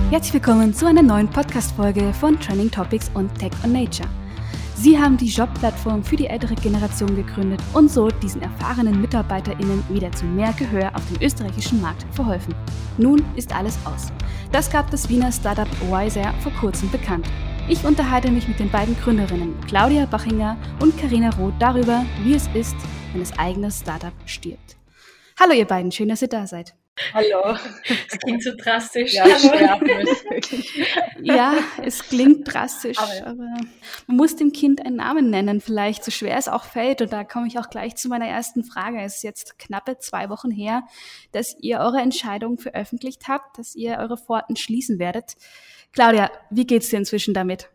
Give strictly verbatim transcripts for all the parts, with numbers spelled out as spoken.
Herzlich willkommen zu einer neuen Podcast-Folge von Trending Topics und Tech on Nature. Sie haben die Jobplattform für die ältere Generation gegründet und so diesen erfahrenen MitarbeiterInnen wieder zu mehr Gehör auf dem österreichischen Markt verholfen. Nun ist alles aus. Das gab das Wiener Startup Wiser vor kurzem bekannt. Ich unterhalte mich mit den beiden Gründerinnen Claudia Bachinger und Carina Roth darüber, wie es ist, wenn das eigene Startup stirbt. Hallo ihr beiden, schön, dass ihr da seid. Hallo. Das klingt so drastisch. Ja, sterben ist wirklich. Ja, es klingt drastisch, Aber- aber man muss dem Kind einen Namen nennen, vielleicht, so schwer es auch fällt. Und da komme ich auch gleich zu meiner ersten Frage. Es ist jetzt knappe zwei Wochen her, dass ihr eure Entscheidung veröffentlicht habt, dass ihr eure Pforten schließen werdet. Claudia, wie geht's dir inzwischen damit?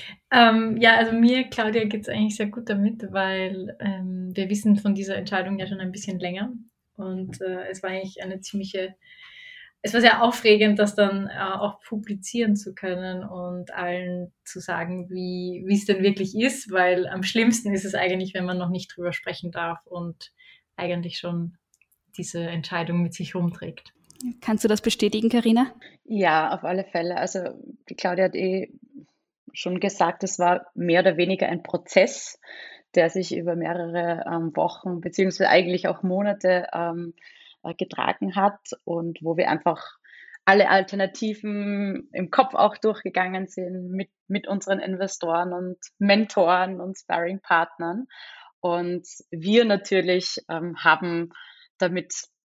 Ähm, ja, also mir, Claudia, geht's eigentlich sehr gut damit, weil ähm, wir wissen von dieser Entscheidung ja schon ein bisschen länger. Und äh, es war eigentlich eine ziemliche, es war sehr aufregend, das dann äh, auch publizieren zu können und allen zu sagen, wie wie es denn wirklich ist, weil am schlimmsten ist es eigentlich, wenn man noch nicht drüber sprechen darf und eigentlich schon diese Entscheidung mit sich rumträgt. Kannst du das bestätigen, Carina? Ja, auf alle Fälle. Also die Claudia hat eh schon gesagt, es war mehr oder weniger ein Prozess, der sich über mehrere ähm, Wochen beziehungsweise eigentlich auch Monate ähm, äh, getragen hat und wo wir einfach alle Alternativen im Kopf auch durchgegangen sind mit, mit unseren Investoren und Mentoren und Sparringpartnern. Und wir natürlich ähm, haben damit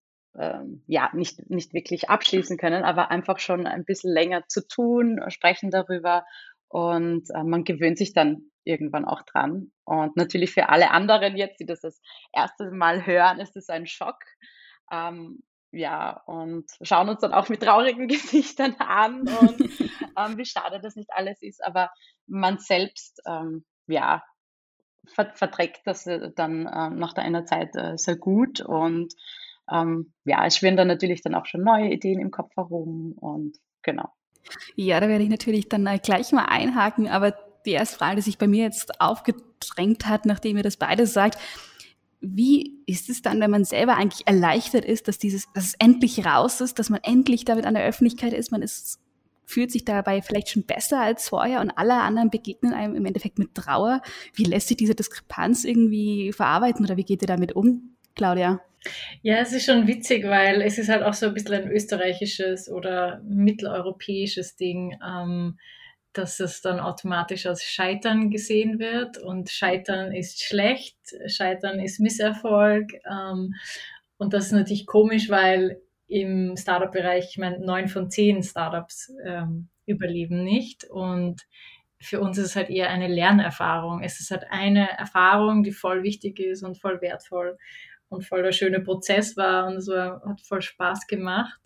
ähm, ja, nicht, nicht wirklich abschließen können, aber einfach schon ein bisschen länger zu tun, sprechen darüber und äh, man gewöhnt sich dann irgendwann auch dran. Und natürlich für alle anderen jetzt, die das das erste Mal hören, ist es ein Schock. Ähm, ja, und schauen uns dann auch mit traurigen Gesichtern an und ähm, wie schade das nicht alles ist. Aber man selbst, ähm, ja, ver verträgt das äh, dann ähm, nach einer Zeit äh, sehr gut und ähm, ja, es schwirren dann natürlich dann auch schon neue Ideen im Kopf herum und genau. Ja, da werde ich natürlich dann äh, gleich mal einhaken, aber die erste Frage, die sich bei mir jetzt aufgedrängt hat, nachdem ihr das beide sagt, wie ist es dann, wenn man selber eigentlich erleichtert ist, dass dieses, dass es endlich raus ist, dass man endlich damit an der Öffentlichkeit ist, man ist, fühlt sich dabei vielleicht schon besser als vorher und alle anderen begegnen einem im Endeffekt mit Trauer. Wie lässt sich diese Diskrepanz irgendwie verarbeiten oder wie geht ihr damit um, Claudia? Ja, es ist schon witzig, weil es ist halt auch so ein bisschen ein österreichisches oder mitteleuropäisches Ding, ähm, dass es dann automatisch als Scheitern gesehen wird und Scheitern ist schlecht, Scheitern ist Misserfolg. Ähm, und das ist natürlich komisch, weil im Startup-Bereich, ich meine, neun von zehn Startups ähm, überleben nicht und für uns ist es halt eher eine Lernerfahrung. Es ist halt eine Erfahrung, die voll wichtig ist und voll wertvoll und voll der schöne Prozess war und es war, hat voll Spaß gemacht.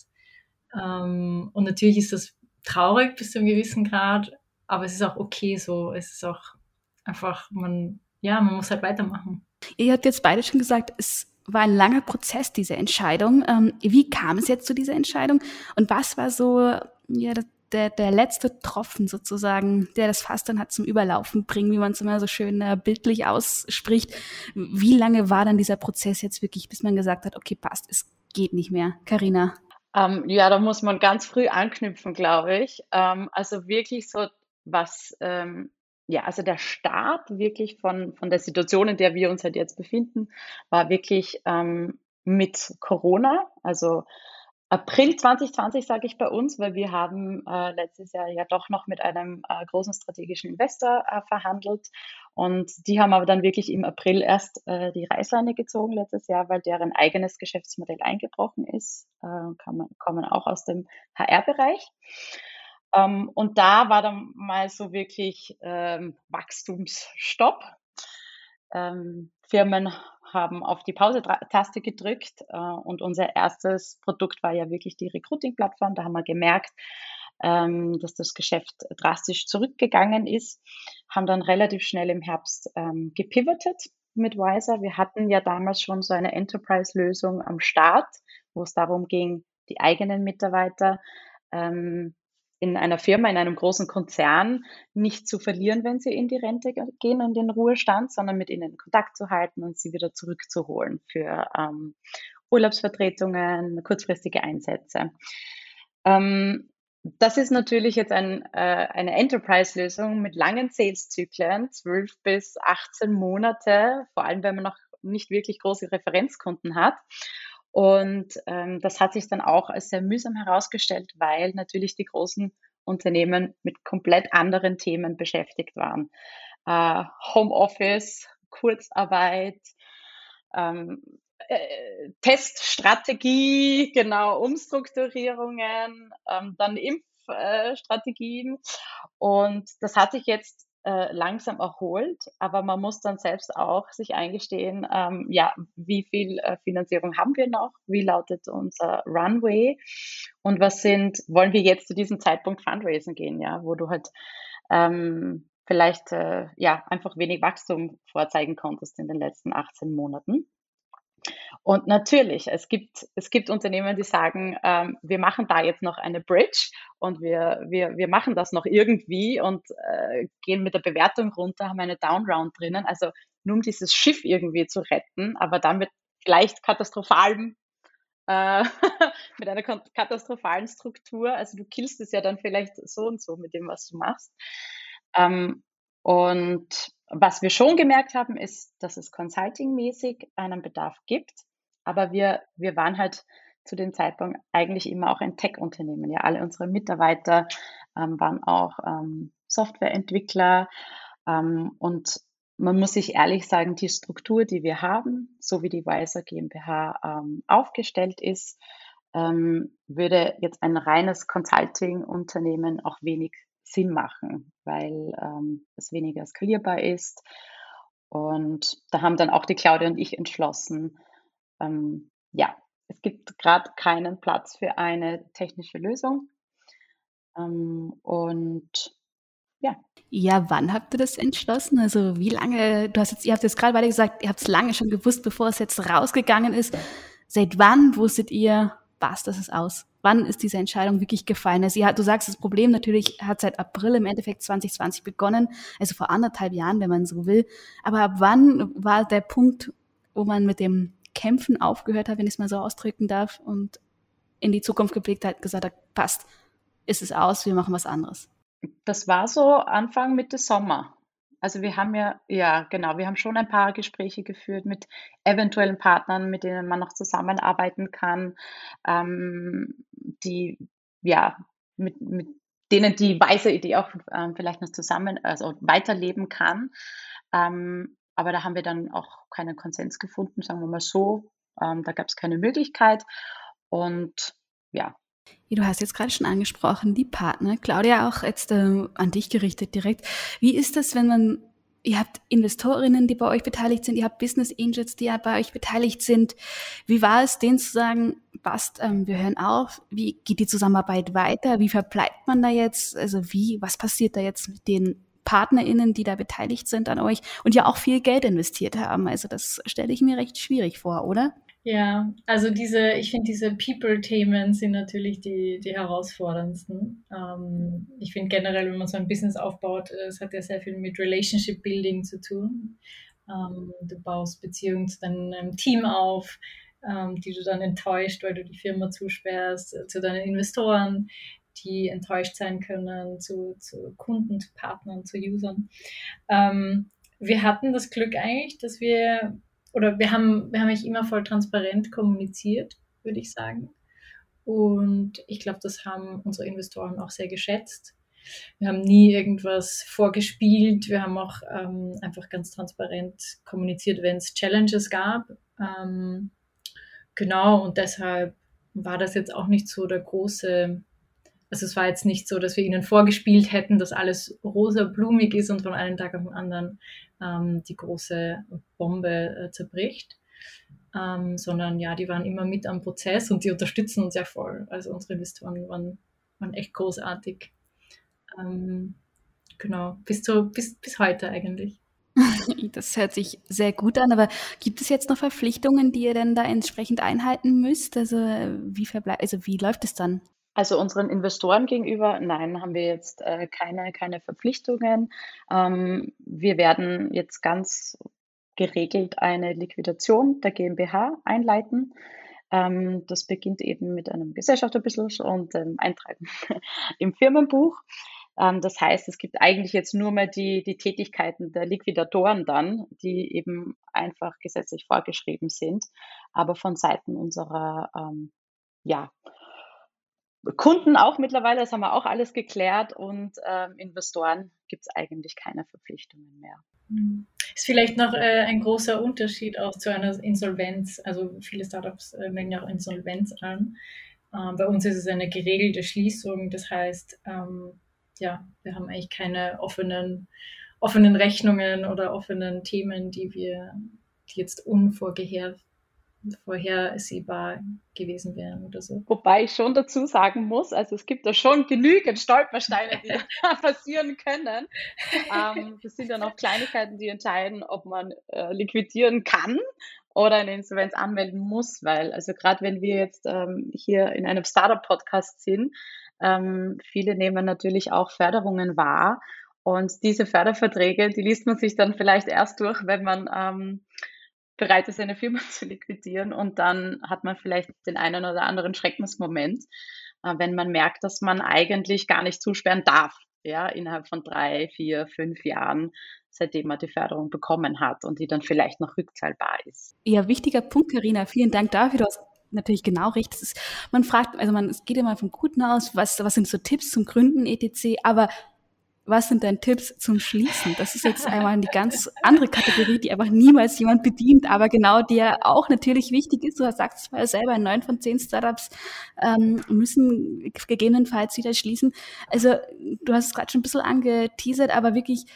Ähm, und natürlich ist das traurig bis zu einem gewissen Grad, aber es ist auch okay so. Es ist auch einfach, man, ja, man muss halt weitermachen. Ihr habt jetzt beide schon gesagt, es war ein langer Prozess, diese Entscheidung. Ähm, wie kam es jetzt zu dieser Entscheidung? Und was war so ja, der, der letzte Tropfen sozusagen, der das Fass dann hat zum Überlaufen bringen, wie man es immer so schön äh, bildlich ausspricht? Wie lange war dann dieser Prozess jetzt wirklich, bis man gesagt hat, okay, passt, es geht nicht mehr? Carina? Ähm, ja, da muss man ganz früh anknüpfen, glaube ich. Ähm, also wirklich so was, ähm, ja, also der Start wirklich von, von der Situation, in der wir uns halt jetzt befinden, war wirklich ähm, mit Corona, also April zwanzig zwanzig sage ich bei uns, weil wir haben äh, letztes Jahr ja doch noch mit einem äh, großen strategischen Investor äh, verhandelt und die haben aber dann wirklich im April erst äh, die Reißleine gezogen letztes Jahr, weil deren eigenes Geschäftsmodell eingebrochen ist, äh, kann man, kommen auch aus dem H R-Bereich. Ähm, und da war dann mal so wirklich ähm, Wachstumsstopp. Ähm, Firmen haben auf die Pause-Taste gedrückt äh, und unser erstes Produkt war ja wirklich die Recruiting-Plattform. Da haben wir gemerkt, ähm, dass das Geschäft drastisch zurückgegangen ist, haben dann relativ schnell im Herbst ähm, gepivotet mit Wiser. Wir hatten ja damals schon so eine Enterprise-Lösung am Start, wo es darum ging, die eigenen Mitarbeiter ähm, in einer Firma, in einem großen Konzern nicht zu verlieren, wenn sie in die Rente gehen und in den Ruhestand, sondern mit ihnen in Kontakt zu halten und sie wieder zurückzuholen für ähm, Urlaubsvertretungen, kurzfristige Einsätze. Ähm, Das ist natürlich jetzt ein, äh, eine Enterprise-Lösung mit langen Sales-Zyklen, zwölf bis achtzehn Monate, vor allem wenn man noch nicht wirklich große Referenzkunden hat. Und ähm, das hat sich dann auch als sehr mühsam herausgestellt, weil natürlich die großen Unternehmen mit komplett anderen Themen beschäftigt waren. Äh, Homeoffice, Kurzarbeit, ähm, äh, Teststrategie, genau, Umstrukturierungen, ähm, dann Impfstrategien. Und das hat sich jetzt äh, langsam erholt, aber man muss dann selbst auch sich eingestehen, ähm, ja, wie viel äh, Finanzierung haben wir noch? Wie lautet unser Runway? Und was sind, wollen wir jetzt zu diesem Zeitpunkt Fundraisen gehen, ja, wo du halt ähm, vielleicht äh, ja einfach wenig Wachstum vorzeigen konntest in den letzten achtzehn Monaten. Und natürlich, es gibt, es gibt Unternehmen, die sagen, ähm, wir machen da jetzt noch eine Bridge und wir, wir, wir machen das noch irgendwie und äh, gehen mit der Bewertung runter, haben eine Downround drinnen, also nur um dieses Schiff irgendwie zu retten, aber dann mit vielleicht katastrophalen, äh, mit einer katastrophalen Struktur. Also du killst es ja dann vielleicht so und so mit dem, was du machst. Ähm, und was wir schon gemerkt haben, ist, dass es consultingmäßig einen Bedarf gibt, aber wir, wir waren halt zu dem Zeitpunkt eigentlich immer auch ein Tech-Unternehmen. Ja, alle unsere Mitarbeiter ähm, waren auch ähm, Softwareentwickler ähm, und man muss sich ehrlich sagen, die Struktur, die wir haben, so wie die Wiser GmbH ähm, aufgestellt ist, ähm, würde jetzt ein reines Consulting-Unternehmen auch wenig Sinn machen, weil ähm, es weniger skalierbar ist. Und da haben dann auch die Claudia und ich entschlossen, ähm, ja, es gibt gerade keinen Platz für eine technische Lösung. Ähm, und ja. Ja, wann habt ihr das entschlossen? Also wie lange, du hast jetzt, ihr habt jetzt gerade beide gesagt, ihr habt es lange schon gewusst, bevor es jetzt rausgegangen ist. Seit wann wusstet ihr, was, das ist aus? Wann ist diese Entscheidung wirklich gefallen? Also ihr, du sagst, das Problem natürlich hat seit April im Endeffekt zwanzig zwanzig begonnen, also vor anderthalb Jahren, wenn man so will. Aber ab wann war der Punkt, wo man mit dem Kämpfen aufgehört hat, wenn ich es mal so ausdrücken darf, und in die Zukunft geblickt hat, gesagt hat, passt, ist es aus, wir machen was anderes? Das war so Anfang Mitte Sommer. Also wir haben ja, ja genau, wir haben schon ein paar Gespräche geführt mit eventuellen Partnern, mit denen man noch zusammenarbeiten kann, ähm, die, ja, mit, mit denen die weise Idee auch ähm, vielleicht noch zusammen, also weiterleben kann. Ähm, aber da haben wir dann auch keinen Konsens gefunden, sagen wir mal so. Ähm, da gab es keine Möglichkeit. Und ja, Ja, du hast jetzt gerade schon angesprochen, die Partner. Claudia, auch jetzt äh, an dich gerichtet direkt. Wie ist das, wenn man, ihr habt Investorinnen, die bei euch beteiligt sind, ihr habt Business Angels, die ja bei euch beteiligt sind. Wie war es, denen zu sagen, passt, ähm, wir hören auf? Wie geht die Zusammenarbeit weiter? Wie verbleibt man da jetzt? Also wie, was passiert da jetzt mit den PartnerInnen, die da beteiligt sind an euch und ja auch viel Geld investiert haben? Also das stelle ich mir recht schwierig vor, oder? Ja, also diese, ich finde, diese People-Themen sind natürlich die, die herausforderndsten. Ähm, ich finde generell, wenn man so ein Business aufbaut, äh, es hat ja sehr viel mit Relationship Building zu tun. Ähm, du baust Beziehungen zu deinem Team auf, ähm, die du dann enttäuscht, weil du die Firma zusperrst, äh, zu deinen Investoren, die enttäuscht sein können, zu, zu Kunden, zu Partnern, zu Usern. Ähm, wir hatten das Glück eigentlich, dass wir oder wir haben, wir haben eigentlich immer voll transparent kommuniziert, würde ich sagen. Und ich glaube, das haben unsere Investoren auch sehr geschätzt. Wir haben nie irgendwas vorgespielt. Wir haben auch ähm, einfach ganz transparent kommuniziert, wenn es Challenges gab. Ähm, genau, und deshalb war das jetzt auch nicht so der große, also es war jetzt nicht so, dass wir ihnen vorgespielt hätten, dass alles rosa blumig ist und von einem Tag auf den anderen ähm, die große Bombe äh, zerbricht. Ähm, sondern ja, die waren immer mit am Prozess und die unterstützen uns ja voll. Also unsere Investoren waren, waren echt großartig. Ähm, genau, bis, zu, bis, bis heute eigentlich. Das hört sich sehr gut an, aber gibt es jetzt noch Verpflichtungen, die ihr denn da entsprechend einhalten müsst? Also wie verbleibt, also wie läuft es dann? Also unseren Investoren gegenüber, nein, haben wir jetzt äh, keine, keine Verpflichtungen. Ähm, wir werden jetzt ganz geregelt eine Liquidation der GmbH einleiten. Ähm, das beginnt eben mit einem Gesellschafterbeschluss und dem Eintragen im Firmenbuch. Ähm, das heißt, es gibt eigentlich jetzt nur mehr die, die Tätigkeiten der Liquidatoren dann, die eben einfach gesetzlich vorgeschrieben sind, aber von Seiten unserer ähm, ja, Kunden auch mittlerweile, das haben wir auch alles geklärt und ähm, Investoren gibt es eigentlich keine Verpflichtungen mehr. Mhm. Ist vielleicht noch äh, ein großer Unterschied auch zu einer Insolvenz. Also viele Startups äh, melden ja auch Insolvenz an. Ähm, bei uns ist es eine geregelte Schließung. Das heißt, ähm, ja, wir haben eigentlich keine offenen, offenen Rechnungen oder offenen Themen, die wir, die jetzt unvorher, vorhersehbar gewesen wären oder so. Wobei ich schon dazu sagen muss, also es gibt da schon genügend Stolpersteine, die da passieren können. Ähm, das sind dann auch Kleinigkeiten, die entscheiden, ob man äh, liquidieren kann oder eine Insolvenz anmelden muss, weil also gerade wenn wir jetzt ähm, hier in einem Startup-Podcast sind, ähm, viele nehmen natürlich auch Förderungen wahr und diese Förderverträge, die liest man sich dann vielleicht erst durch, wenn man ähm, bereit ist, eine Firma zu liquidieren und dann hat man vielleicht den einen oder anderen Schreckensmoment, äh, wenn man merkt, dass man eigentlich gar nicht zusperren darf, ja, innerhalb von drei, vier, fünf Jahren, seitdem man die Förderung bekommen hat und die dann vielleicht noch rückzahlbar ist. Ja, wichtiger Punkt, Carina. Vielen Dank dafür. Du hast natürlich genau recht. Das ist, man fragt, also man, es geht immer vom Guten aus, was, was sind so Tipps zum Gründen, et cetera. Aber was sind deine Tipps zum Schließen? Das ist jetzt einmal eine ganz andere Kategorie, die einfach niemals jemand bedient, aber genau der auch natürlich wichtig ist. Du sagst es selber, neun von zehn Startups ähm, müssen gegebenenfalls wieder schließen. Also du hast es gerade schon ein bisschen angeteasert, aber wirklich,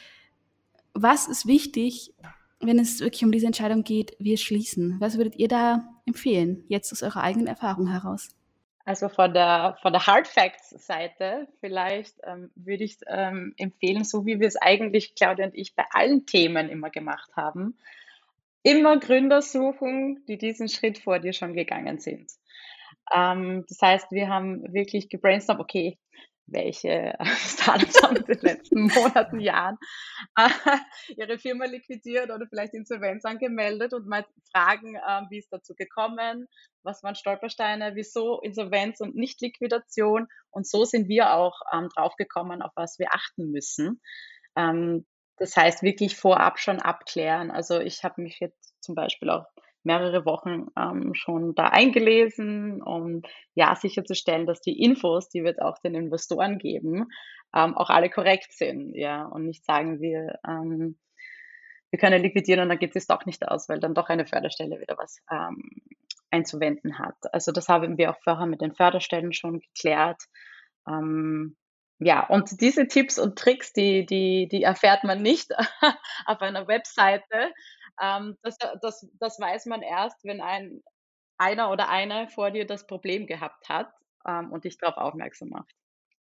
was ist wichtig, wenn es wirklich um diese Entscheidung geht, wir schließen? Was würdet ihr da empfehlen, jetzt aus eurer eigenen Erfahrung heraus? Also von der, von der Hard Facts Seite vielleicht ähm, würde ich ähm, empfehlen, so wie wir es eigentlich, Claudia und ich, bei allen Themen immer gemacht haben, immer Gründer suchen, die diesen Schritt vor dir schon gegangen sind. Ähm, das heißt, wir haben wirklich gebrainstormt, okay, welche Startups haben in den letzten Monaten, Jahren äh, ihre Firma liquidiert oder vielleicht Insolvenz angemeldet und mal fragen, äh, wie ist dazu gekommen, was waren Stolpersteine, wieso Insolvenz und nicht Liquidation. Und so sind wir auch ähm, draufgekommen, auf was wir achten müssen. Ähm, das heißt, wirklich vorab schon abklären. Also ich habe mich jetzt zum Beispiel auch mehrere Wochen ähm, schon da eingelesen, um ja sicherzustellen, dass die Infos, die wir jetzt auch den Investoren geben, ähm, auch alle korrekt sind, ja, und nicht sagen wir, ähm, wir können liquidieren und dann geht es doch nicht aus, weil dann doch eine Förderstelle wieder was ähm, einzuwenden hat. Also das haben wir auch vorher mit den Förderstellen schon geklärt. Ähm, ja, und diese Tipps und Tricks, die, die, die erfährt man nicht auf einer Webseite. Ähm, das, das, das weiß man erst, wenn ein, einer oder eine vor dir das Problem gehabt hat ähm, und dich darauf aufmerksam macht.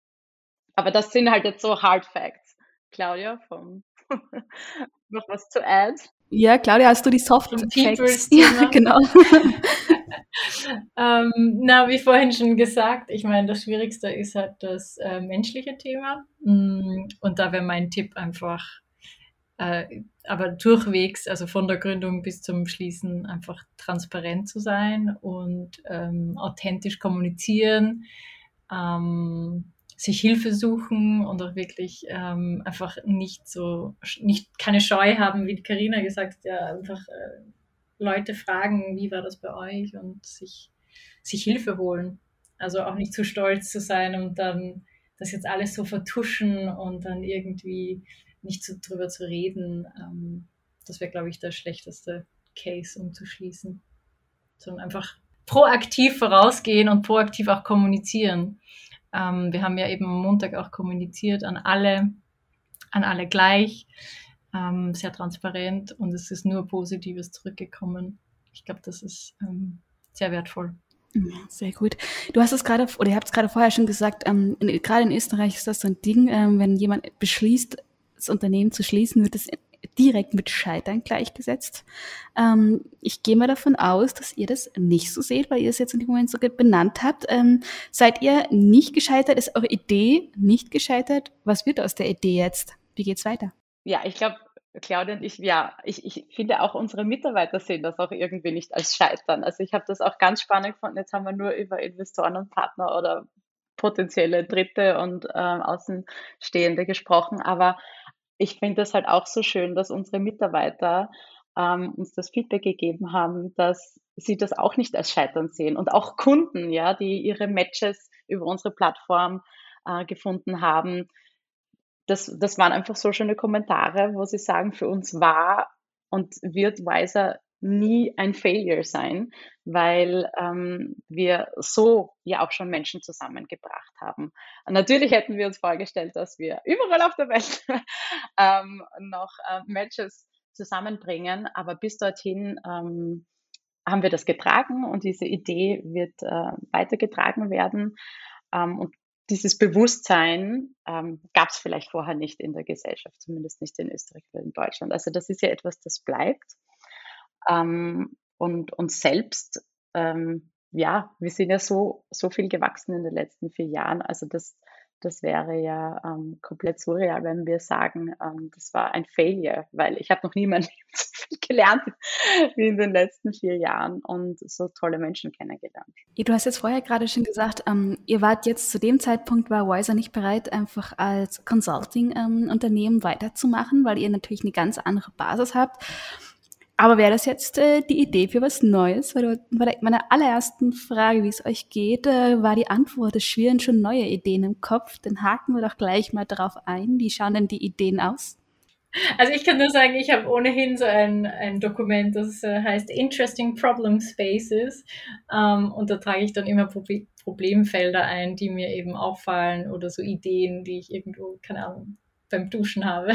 Aber das sind halt jetzt so Hard Facts. Claudia, vom noch was zu add? Ja, Claudia, hast du die Soft Zum Facts? Peoples-Thema. Ja, genau. ähm, na, wie vorhin schon gesagt, ich meine, das Schwierigste ist halt das äh, menschliche Thema. Und da wäre mein Tipp einfach, äh, aber durchwegs, also von der Gründung bis zum Schließen, einfach transparent zu sein und ähm, authentisch kommunizieren, ähm, sich Hilfe suchen und auch wirklich ähm, einfach nicht so, nicht keine Scheu haben, wie die Carina gesagt hat, ja, einfach äh, Leute fragen, wie war das bei euch und sich, sich Hilfe holen. Also auch nicht zu stolz zu sein und dann das jetzt alles so vertuschen und dann irgendwie nicht so drüber zu reden. Ähm, das wäre, glaube ich, der schlechteste Case, um zu schließen. Sondern einfach proaktiv vorausgehen und proaktiv auch kommunizieren. Ähm, wir haben ja eben am Montag auch kommuniziert an alle, an alle gleich, ähm, sehr transparent und es ist nur Positives zurückgekommen. Ich glaube, das ist ähm, sehr wertvoll. Sehr gut. Du hast es gerade, oder ihr habt es gerade vorher schon gesagt, ähm, in, gerade in Österreich ist das so ein Ding, ähm, wenn jemand beschließt, das Unternehmen zu schließen, wird es direkt mit Scheitern gleichgesetzt. Ähm, ich gehe mal davon aus, dass ihr das nicht so seht, weil ihr es jetzt in dem Moment so benannt habt. Ähm, seid ihr nicht gescheitert? Ist eure Idee nicht gescheitert? Was wird aus der Idee jetzt? Wie geht's weiter? Ja, ich glaube, Claudia und ich, ja, ich, ich finde auch unsere Mitarbeiter sehen das auch irgendwie nicht als Scheitern. Also ich habe das auch ganz spannend gefunden. Jetzt haben wir nur über Investoren und Partner oder potenzielle Dritte und ähm, Außenstehende gesprochen, aber ich finde das halt auch so schön, dass unsere Mitarbeiter ähm, uns das Feedback gegeben haben, dass sie das auch nicht als Scheitern sehen und auch Kunden, ja, die ihre Matches über unsere Plattform äh, gefunden haben, das, das waren einfach so schöne Kommentare, wo sie sagen, für uns war und wird Wiser nie ein Failure sein, weil ähm, wir so ja auch schon Menschen zusammengebracht haben. Und natürlich hätten wir uns vorgestellt, dass wir überall auf der Welt ähm, noch äh, Matches zusammenbringen, aber bis dorthin ähm, haben wir das getragen und diese Idee wird äh, weitergetragen werden. Ähm, und dieses Bewusstsein ähm, gab es vielleicht vorher nicht in der Gesellschaft, zumindest nicht in Österreich oder in Deutschland. Also das ist ja etwas, das bleibt. Ähm, und uns selbst, ähm, ja, wir sind ja so, so viel gewachsen in den letzten vier Jahren. Also das, das wäre ja ähm, komplett surreal, wenn wir sagen, ähm, das war ein Failure, weil ich habe noch niemanden so viel gelernt wie in den letzten vier Jahren und so tolle Menschen kennengelernt. Du hast jetzt vorher gerade schon gesagt, ähm, ihr wart jetzt zu dem Zeitpunkt, war Wiser nicht bereit, einfach als Consulting-Unternehmen ähm, weiterzumachen, weil ihr natürlich eine ganz andere Basis habt. Aber wäre das jetzt äh, die Idee für was Neues? Weil bei der, meiner allerersten Frage, wie es euch geht, äh, war die Antwort, es schwirren schon neue Ideen im Kopf. Dann haken wir doch gleich mal drauf ein. Wie schauen denn die Ideen aus? Also ich kann nur sagen, ich habe ohnehin so ein, ein Dokument, das äh, heißt Interesting Problem Spaces. Ähm, und da trage ich dann immer Probe- Problemfelder ein, die mir eben auffallen oder so Ideen, die ich irgendwo, keine Ahnung, beim Duschen habe.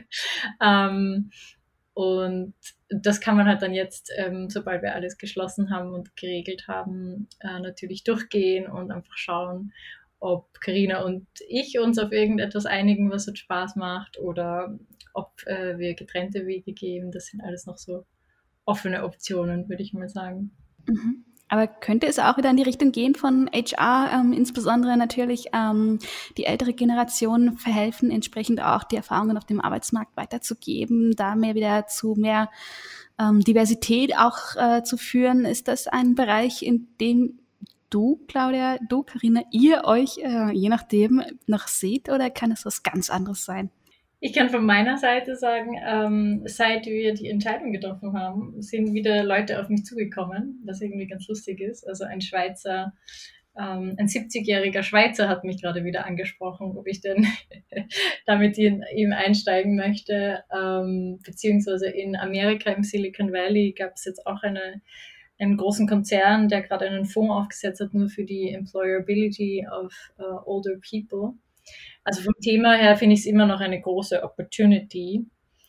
ähm, und das kann man halt dann jetzt, ähm, sobald wir alles geschlossen haben und geregelt haben, äh, natürlich durchgehen und einfach schauen, ob Carina und ich uns auf irgendetwas einigen, was uns Spaß macht, oder ob äh, wir getrennte Wege gehen. Das sind alles noch so offene Optionen, würde ich mal sagen. Mhm. Aber könnte es auch wieder in die Richtung gehen von H R, ähm, insbesondere natürlich ähm, die ältere Generation verhelfen, entsprechend auch die Erfahrungen auf dem Arbeitsmarkt weiterzugeben, da mehr wieder zu mehr ähm, Diversität auch äh, zu führen? Ist das ein Bereich, in dem du, Claudia, du, Carina, ihr euch äh, je nachdem noch seht, oder kann es was ganz anderes sein? Ich kann von meiner Seite sagen, ähm, seit wir die Entscheidung getroffen haben, sind wieder Leute auf mich zugekommen, was irgendwie ganz lustig ist. Also ein Schweizer, ähm, ein siebzigjähriger Schweizer hat mich gerade wieder angesprochen, ob ich denn damit in ihm einsteigen möchte. Ähm, beziehungsweise in Amerika, im Silicon Valley, gab es jetzt auch eine, einen großen Konzern, der gerade einen Fonds aufgesetzt hat, nur für die Employability of uh, older people. Also vom Thema her finde ich es immer noch eine große Opportunity.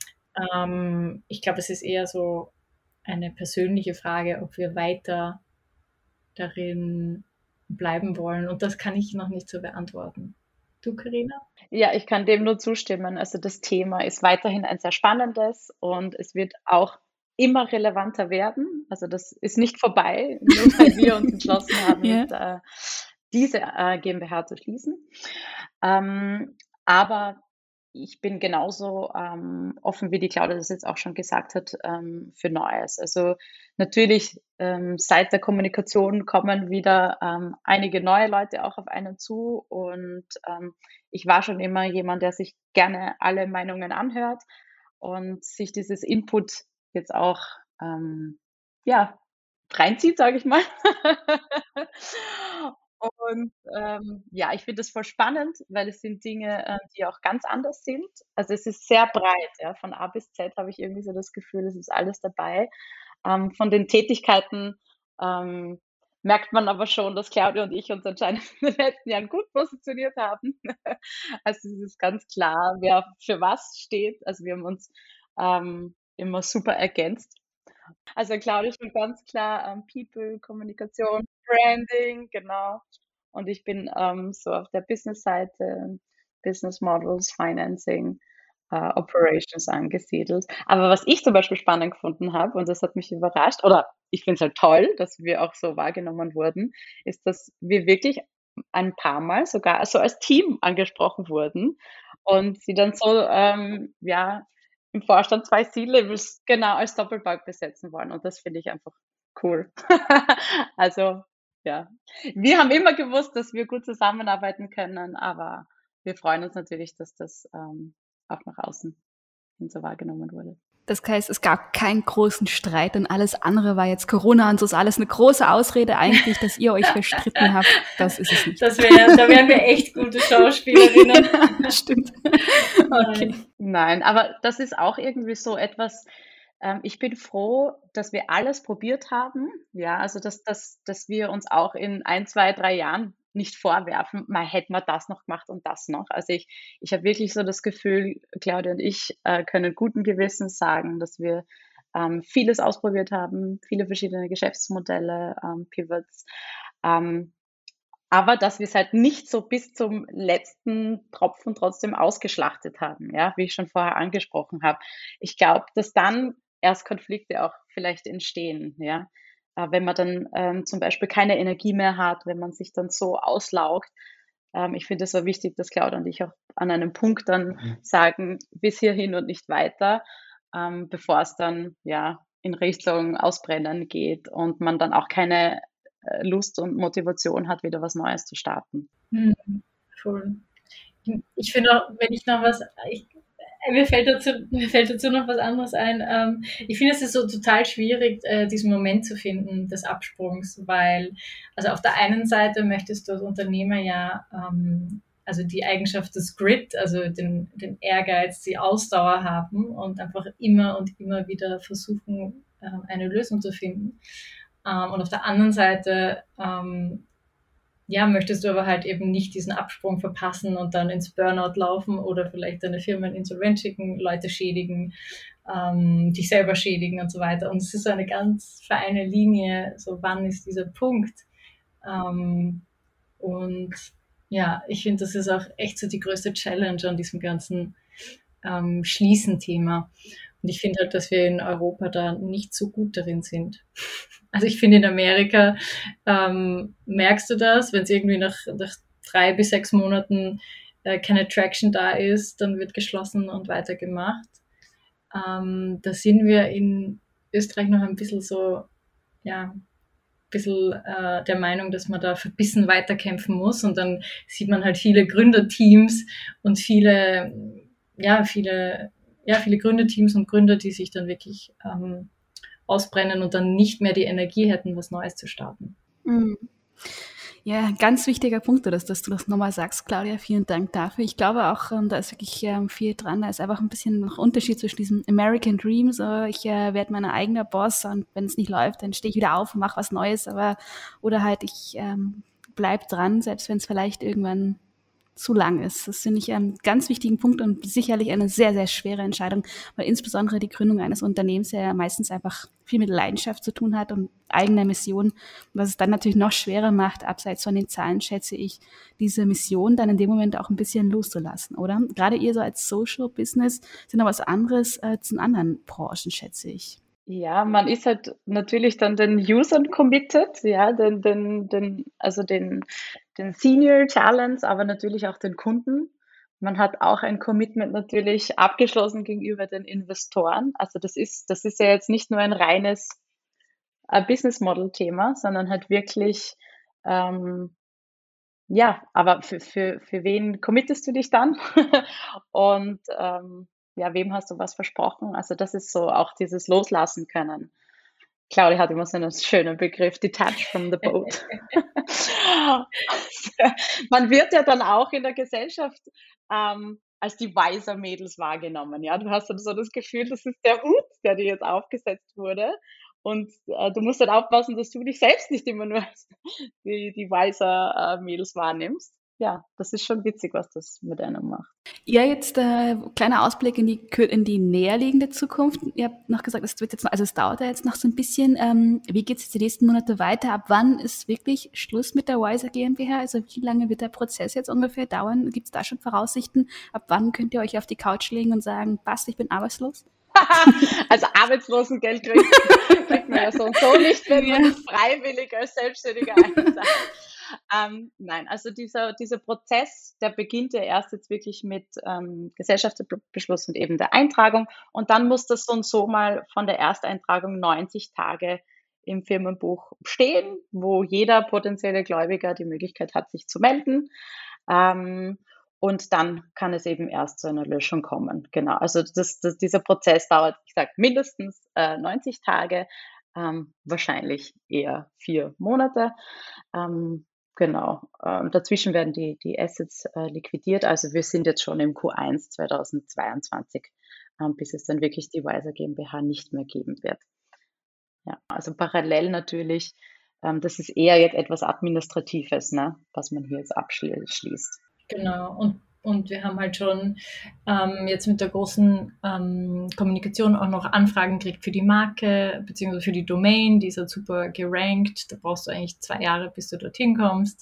Ähm, ich glaube, es ist eher so eine persönliche Frage, ob wir weiter darin bleiben wollen. Und das kann ich noch nicht so beantworten. Du, Carina? Ja, ich kann dem nur zustimmen. Also das Thema ist weiterhin ein sehr spannendes und es wird auch immer relevanter werden. Also das ist nicht vorbei, nur weil wir uns entschlossen haben, Ja. mit äh, diese äh, GmbH zu schließen. Ähm, aber ich bin genauso ähm, offen, wie die Claudia das jetzt auch schon gesagt hat, ähm, für Neues. Also natürlich ähm, seit der Kommunikation kommen wieder ähm, einige neue Leute auch auf einen zu und ähm, ich war schon immer jemand, der sich gerne alle Meinungen anhört und sich dieses Input jetzt auch ähm, ja, reinzieht, sage ich mal. Und ähm, ja, ich finde das voll spannend, weil es sind Dinge, äh, die auch ganz anders sind. Also es ist sehr breit, ja, von A bis Z habe ich irgendwie so das Gefühl, es ist alles dabei. Ähm, von den Tätigkeiten ähm, merkt man aber schon, dass Claudia und ich uns anscheinend in den letzten Jahren gut positioniert haben. Also es ist ganz klar, wer für was steht. Also wir haben uns ähm, immer super ergänzt. Also Claudia schon ganz klar ähm, People, Kommunikation, Branding, genau. Und ich bin ähm, so auf der Business-Seite, Business Models, Financing, äh, Operations angesiedelt. Aber was ich zum Beispiel spannend gefunden habe, und das hat mich überrascht, oder ich finde es halt toll, dass wir auch so wahrgenommen wurden, ist, dass wir wirklich ein paar Mal sogar so als Team angesprochen wurden und sie dann so, ähm, ja, im Vorstand zwei C-Levels genau als Doppelpack besetzen wollen. Und das finde ich einfach cool. Also, ja. Wir haben immer gewusst, dass wir gut zusammenarbeiten können, aber wir freuen uns natürlich, dass das ähm, auch nach außen hin so wahrgenommen wurde. Das heißt, es gab keinen großen Streit und alles andere war jetzt Corona und so ist alles eine große Ausrede eigentlich, dass ihr euch verstritten habt. Das ist es nicht. Das wär, da wären wir echt gute Schauspielerinnen. Ja, stimmt. Okay. Nein, aber das ist auch irgendwie so etwas, ähm, ich bin froh, dass wir alles probiert haben. Ja, also dass, dass, dass wir uns auch in ein, zwei, drei Jahren nicht vorwerfen, mal hätten wir das noch gemacht und das noch. Also ich, ich habe wirklich so das Gefühl, Claudia und ich äh, können guten Gewissens sagen, dass wir ähm, vieles ausprobiert haben, viele verschiedene Geschäftsmodelle, ähm, Pivots, ähm, aber dass wir es halt nicht so bis zum letzten Tropfen trotzdem ausgeschlachtet haben, ja, wie ich schon vorher angesprochen habe. Ich glaube, dass dann erst Konflikte auch vielleicht entstehen, ja. Wenn man dann ähm, zum Beispiel keine Energie mehr hat, wenn man sich dann so auslaugt. Ähm, ich finde es war wichtig, dass Claudia und ich auch an einem Punkt dann mhm. sagen, bis hierhin und nicht weiter, ähm, bevor es dann ja in Richtung Ausbrennen geht und man dann auch keine äh, Lust und Motivation hat, wieder was Neues zu starten. Mhm. Cool. Ich finde auch, wenn ich noch was... Ich Mir fällt, dazu, mir fällt dazu noch was anderes ein. Ähm, ich finde, es ist so total schwierig, äh, diesen Moment zu finden des Absprungs, weil, also auf der einen Seite möchtest du als Unternehmer ja, ähm, also die Eigenschaft des Grit, also den, den Ehrgeiz, die Ausdauer haben und einfach immer und immer wieder versuchen, äh, eine Lösung zu finden. Ähm, und auf der anderen Seite, ähm, ja, möchtest du aber halt eben nicht diesen Absprung verpassen und dann ins Burnout laufen oder vielleicht deine Firma in Insolvenz schicken, Leute schädigen, ähm, dich selber schädigen und so weiter. Und es ist so eine ganz feine Linie, so wann ist dieser Punkt. Ähm, und ja, ich finde, das ist auch echt so die größte Challenge an diesem ganzen ähm, Schließen-Thema. Und ich finde halt, dass wir in Europa da nicht so gut darin sind. Also ich finde, in Amerika ähm, merkst du das, wenn es irgendwie nach, nach drei bis sechs Monaten äh, keine Traction da ist, dann wird geschlossen und weitergemacht. Ähm, da sind wir in Österreich noch ein bisschen so, ja, ein bisschen äh, der Meinung, dass man da verbissen weiterkämpfen muss. Und dann sieht man halt viele Gründerteams und viele, ja, viele, ja, viele Gründerteams und Gründer, die sich dann wirklich ähm, ausbrennen und dann nicht mehr die Energie hätten, was Neues zu starten. Ja, ganz wichtiger Punkt, dass, dass du das nochmal sagst, Claudia. Vielen Dank dafür. Ich glaube auch, da ist wirklich ähm, viel dran. Da ist einfach ein bisschen noch Unterschied zwischen diesem American Dream, so ich äh, werde mein eigener Boss und wenn es nicht läuft, dann stehe ich wieder auf und mache was Neues. Aber oder halt ich ähm, bleib dran, selbst wenn es vielleicht irgendwann zu lang ist. Das finde ich einen ganz wichtigen Punkt und sicherlich eine sehr, sehr schwere Entscheidung, weil insbesondere die Gründung eines Unternehmens ja meistens einfach viel mit Leidenschaft zu tun hat und eigener Mission, was es dann natürlich noch schwerer macht, abseits von den Zahlen, schätze ich, diese Mission dann in dem Moment auch ein bisschen loszulassen, oder? Gerade ihr so als Social Business sind noch was anderes als in anderen Branchen, schätze ich. Ja, man ist halt natürlich dann den Usern committed, ja, den, den, den, also den, den Senior Talents, aber natürlich auch den Kunden. Man hat auch ein Commitment natürlich abgeschlossen gegenüber den Investoren. Also das ist, das ist ja jetzt nicht nur ein reines äh, Business Model Thema, sondern halt wirklich, ähm, ja, aber für, für, für wen committest du dich dann? Und ähm, ja, wem hast du was versprochen? Also das ist so auch dieses Loslassen können. Claudia hat immer so einen schönen Begriff, detach from the boat. Man wird ja dann auch in der Gesellschaft ähm, als die weiser Mädels wahrgenommen. Ja, du hast dann so das Gefühl, das ist der Hut, der dir jetzt aufgesetzt wurde. Und äh, du musst dann aufpassen, dass du dich selbst nicht immer nur als die, die weiser äh, Mädels wahrnimmst. Ja, das ist schon witzig, was das mit einem macht. Ja, jetzt äh, kleiner Ausblick in die in die näherliegende Zukunft. Ihr habt noch gesagt, es wird jetzt noch, also es dauert ja jetzt noch so ein bisschen. Ähm, wie geht es jetzt die nächsten Monate weiter? Ab wann ist wirklich Schluss mit der Wiser GmbH? Also wie lange wird der Prozess jetzt ungefähr dauern? Gibt es da schon Voraussichten? Ab wann könnt ihr euch auf die Couch legen und sagen, passt, ich bin arbeitslos? Also Arbeitslosengeld kriegt, kriegt man ja so und so nicht, wenn man freiwillig als Selbstständiger einzahlt. Ähm, nein, also dieser, dieser Prozess, der beginnt ja erst jetzt wirklich mit ähm, Gesellschaftsbeschluss und eben der Eintragung. Und dann muss das so und so mal von der Ersteintragung neunzig Tage im Firmenbuch stehen, wo jeder potenzielle Gläubiger die Möglichkeit hat, sich zu melden. Ähm, und dann kann es eben erst zu einer Löschung kommen. Genau, also das, das, dieser Prozess dauert, ich sage, mindestens äh, neunzig Tage, ähm, wahrscheinlich eher vier Monate. Ähm, genau, ähm, dazwischen werden die, die Assets äh, liquidiert. Also wir sind jetzt schon im Q eins zweitausendzweiundzwanzig, ähm, bis es dann wirklich die Wiser GmbH nicht mehr geben wird. Ja, also parallel natürlich, ähm, das ist eher jetzt etwas Administratives, ne, was man hier jetzt abschließt. Genau, und, und wir haben halt schon ähm, jetzt mit der großen ähm, Kommunikation auch noch Anfragen gekriegt für die Marke, beziehungsweise für die Domain, die ist halt super gerankt, da brauchst du eigentlich zwei Jahre, bis du dorthin kommst.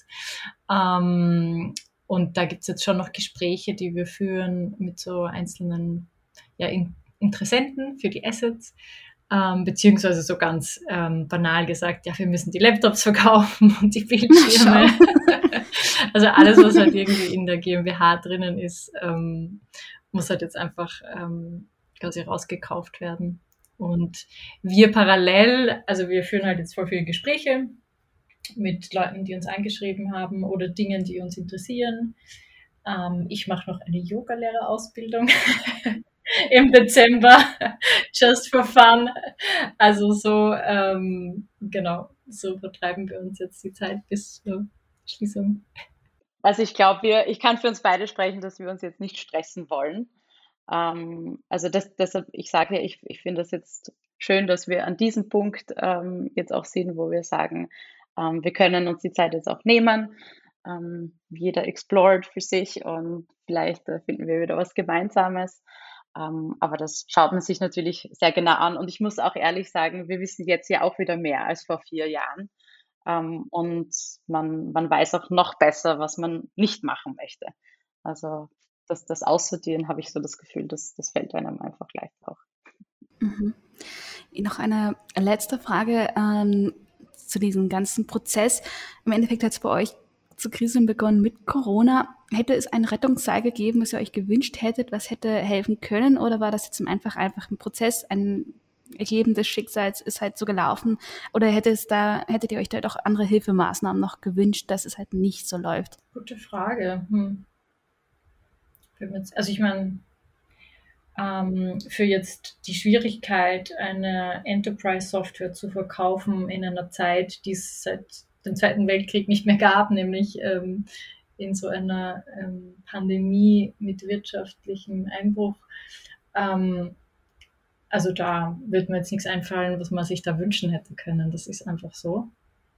Ähm, und da gibt es jetzt schon noch Gespräche, die wir führen mit so einzelnen ja, in, Interessenten für die Assets. Ähm, beziehungsweise so ganz ähm, banal gesagt, ja, wir müssen die Laptops verkaufen und die Bildschirme. Also alles, was halt irgendwie in der GmbH drinnen ist, ähm, muss halt jetzt einfach ähm, quasi rausgekauft werden. Und wir parallel, also wir führen halt jetzt voll viele Gespräche mit Leuten, die uns eingeschrieben haben oder Dingen, die uns interessieren. Ähm, ich mache noch eine Yogalehrerausbildung im Dezember, just for fun. Also so, ähm, genau, so vertreiben wir uns jetzt die Zeit bis zur Schließung. Also ich glaube, wir, ich kann für uns beide sprechen, dass wir uns jetzt nicht stressen wollen. Ähm, also das, deshalb, ich sage ja, ich, ich finde das jetzt schön, dass wir an diesem Punkt ähm, jetzt auch sind, wo wir sagen, ähm, wir können uns die Zeit jetzt auch nehmen. Ähm, jeder explored für sich und vielleicht äh, finden wir wieder was Gemeinsames. Ähm, aber das schaut man sich natürlich sehr genau an. Und ich muss auch ehrlich sagen, wir wissen jetzt ja auch wieder mehr als vor vier Jahren. Ähm, und man, man weiß auch noch besser, was man nicht machen möchte. Also das, das Aussortieren, habe ich so das Gefühl, das, das fällt einem einfach leichter auch. Mhm. Noch eine letzte Frage ähm, zu diesem ganzen Prozess. Im Endeffekt hat es bei euch zu kriseln begonnen mit Corona. Hätte es ein Rettungsseil gegeben, was ihr euch gewünscht hättet, was hätte helfen können? Oder war das jetzt einfach einfach ein Prozess, ein Ergeben des Schicksals ist halt so gelaufen? Oder hätte es da, hättet ihr euch da doch andere Hilfemaßnahmen noch gewünscht, dass es halt nicht so läuft? Gute Frage. Hm. Also ich meine, ähm, für jetzt die Schwierigkeit, eine Enterprise-Software zu verkaufen in einer Zeit, die es seit dem Zweiten Weltkrieg nicht mehr gab, nämlich ähm, in so einer ähm, Pandemie mit wirtschaftlichem Einbruch. Ähm, also da wird mir jetzt nichts einfallen, was man sich da wünschen hätte können. Das ist einfach so.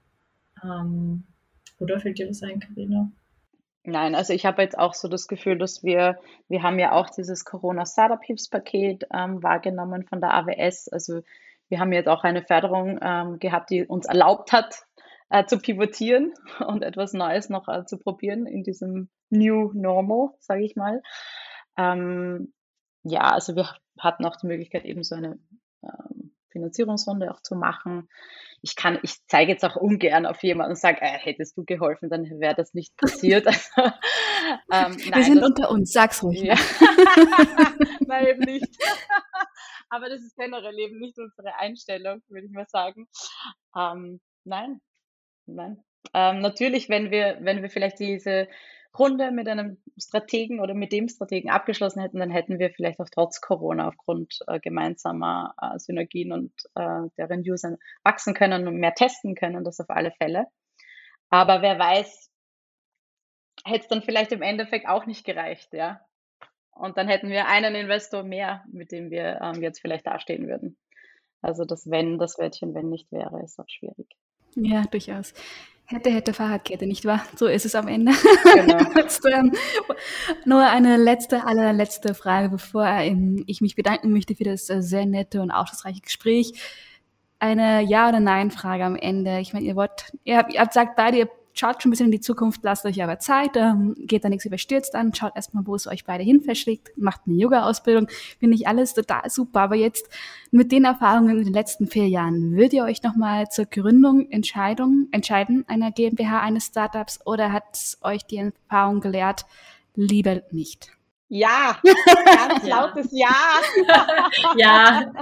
Ähm, oder fällt dir das ein, Carina? Nein, also ich habe jetzt auch so das Gefühl, dass wir, wir haben ja auch dieses Corona-Startup-Hilfspaket ähm, wahrgenommen von der A W S. Also wir haben jetzt auch eine Förderung ähm, gehabt, die uns erlaubt hat, äh, zu pivotieren und etwas Neues noch äh, zu probieren in diesem New Normal, sage ich mal. Ähm, ja, also wir hatten auch die Möglichkeit, eben so eine ähm, Finanzierungsrunde auch zu machen. Ich kann, ich zeige jetzt auch ungern auf jemanden und sage, äh, hättest du geholfen, dann wäre das nicht passiert. Also, ähm, Wir nein, sind das, unter uns, sag's ruhig. ja. Nein, eben nicht. Aber das ist generell eben nicht unsere Einstellung, würde ich mal sagen. Ähm, nein, nein. Ähm, natürlich, wenn wir, wenn wir vielleicht diese Runde mit einem Strategen oder mit dem Strategen abgeschlossen hätten, dann hätten wir vielleicht auch trotz Corona aufgrund äh, gemeinsamer äh, Synergien und äh, deren Usern wachsen können und mehr testen können, das auf alle Fälle. Aber wer weiß, hätte es dann vielleicht im Endeffekt auch nicht gereicht, ja. Und dann hätten wir einen Investor mehr, mit dem wir ähm, jetzt vielleicht dastehen würden. Also das Wenn, das Wörtchen Wenn nicht wäre, ist auch schwierig. Ja, durchaus. Hätte, hätte Fahrradkette, nicht wahr? So ist es am Ende. Genau. Jetzt, ähm, nur eine letzte, allerletzte Frage, bevor ähm, ich mich bedanken möchte für das äh, sehr nette und aufschlussreiche Gespräch. Eine Ja- oder Nein-Frage am Ende. Ich meine, ihr wollt, ihr habt, ihr habt sagt beide, ihr schaut schon ein bisschen in die Zukunft, lasst euch aber Zeit, ähm, geht da nichts überstürzt an, schaut erstmal, wo es euch beide hin verschlägt, macht eine Yoga-Ausbildung, finde ich alles total super. Aber jetzt mit den Erfahrungen in den letzten vier Jahren, würdet ihr euch nochmal zur Gründung Entscheidung, entscheiden, einer GmbH, eines Startups, oder hat euch die Erfahrung gelehrt, lieber nicht? Ja, ganz lautes Ja. Ja.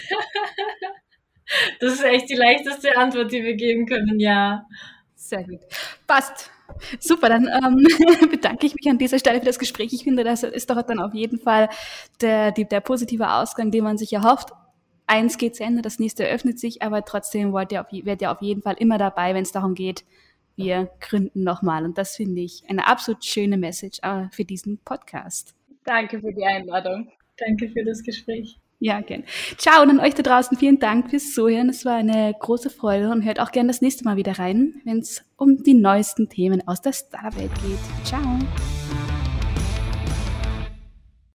Das ist echt die leichteste Antwort, die wir geben können, ja. Sehr gut. Passt. Super, dann ähm, bedanke ich mich an dieser Stelle für das Gespräch. Ich finde, das ist doch dann auf jeden Fall der, die, der positive Ausgang, den man sich erhofft. Eins geht zu Ende, das nächste öffnet sich, aber trotzdem wollt ihr auf, werdet ihr auf jeden Fall immer dabei, wenn es darum geht, wir gründen nochmal. Und das finde ich eine absolut schöne Message äh, für diesen Podcast. Danke für die Einladung. Danke für das Gespräch. Ja, gern. Ciao, und an euch da draußen vielen Dank fürs Zuhören. Es war eine große Freude und hört auch gerne das nächste Mal wieder rein, wenn es um die neuesten Themen aus der Startup-Welt geht. Ciao.